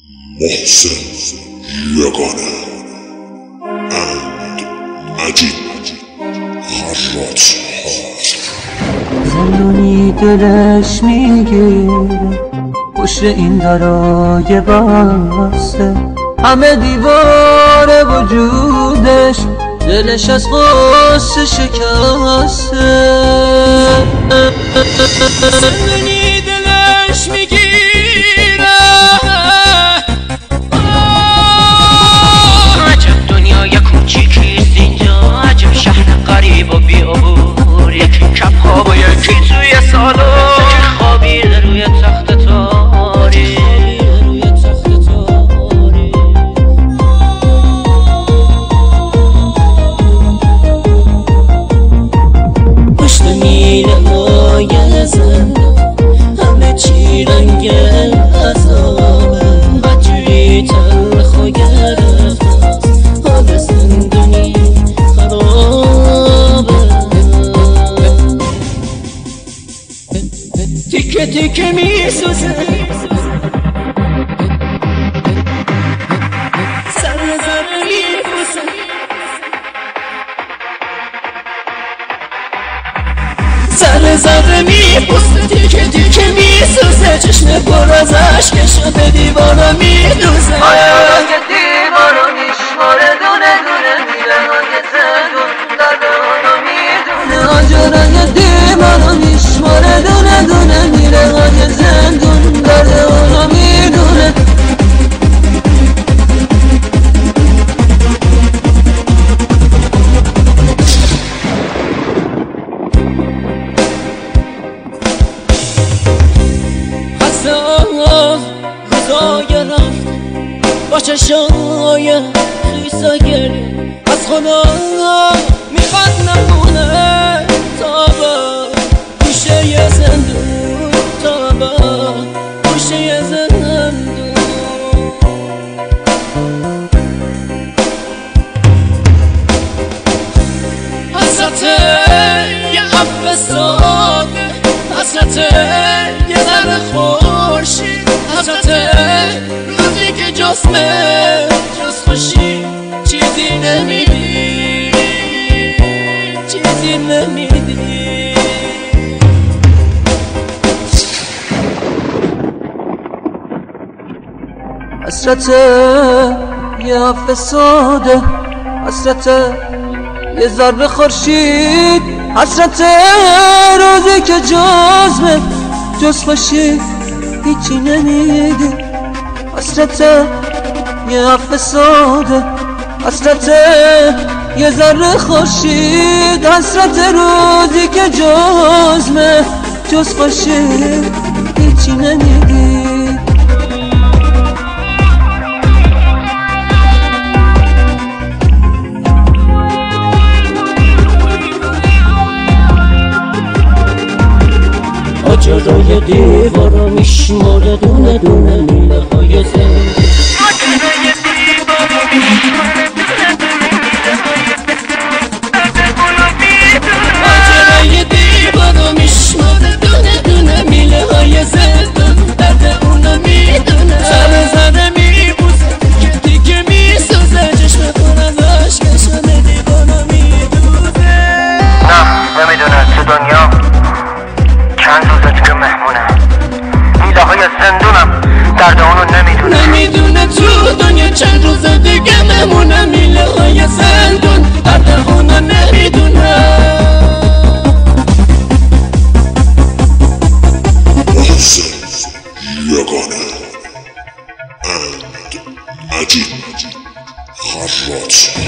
محسن یگانه اند عجیب خرات زندونی دلش میگیره پشت این درای بسته، همه دیوار وجودش دلش از غصه شکسته. زندونی دلش میگیره عجب دنیای کوچیکیست اینجا، عجب شهر غریب و بی‌عبور، یکی کپ خواب و یکی توی سالن، یکی خوابیده روی تخت تاریک. پشت میله های زندان همه چی رنگ عذابه، بدجوری تلخ و گرفته حال زندونی خرابه. تیکه تیکه میسوزه سر میبوسه، سر میبوسه، تیکه تیکه میسوزه، چشم پر از عشقش به دیوارا میدوزه. رنگ دیوارو میشماره دونه دونه، میره های زندون درد اونو میدونه. رنگ دیوارو میشماره دونه دونه، میره های زندون درد اونو میدونه. روزای رفت با چشای خیسا گریه، از خدا میخواد نمونه تا با گوشه زندون، تا با گوشه زندون. حسرت یه عفو ساده، حسرت یه ذره خورشید، حسرت روزی که جسمه جز خوشی چیزی نمیدی، چیزی نمیدی. حسرت یه عفو ساده، حسرت یه ذره خورشید، حسرت روزی که جسمه جز خوشی هیچی نمیدی. حسرت یه عفو ساده، حسرت یه ذره خورشید، حسرت روزی که جسمه جز خوشی هیچی نمیدی. جلوی دیوارا میشماره دونه دونه، میله های زندون. جلوی دیوارا میشماره دونه دونه، جلوی دیوارا میشماره دونه دونه، میله های زندون درد اونو میدونه. سر میبوسه، تیکه تیکه میسوزه، چشم پر از عشقش به دیوارا میدوزه. نه نمیدونه تو دنیا چند روزه که مهمونه، میله های زندونم درد اونو نمیدونه تو دنیا چند روز دیگه مهمونه، میله های زندون درد اونو نمیدونه. محسن یگانه اند عجیب خرات